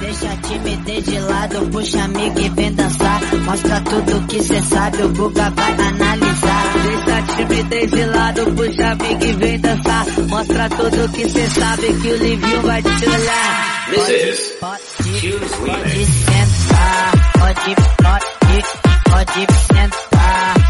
Deixa a timidez de lado, puxa amigo e vem dançar. Mostra tudo que cê sabe, o Guga vai analisar. Deixa a timidez de lado, puxa amigo e vem dançar. Mostra tudo que cê sabe, que o Livinho vai te olhar. Pode sentar, pode sentar.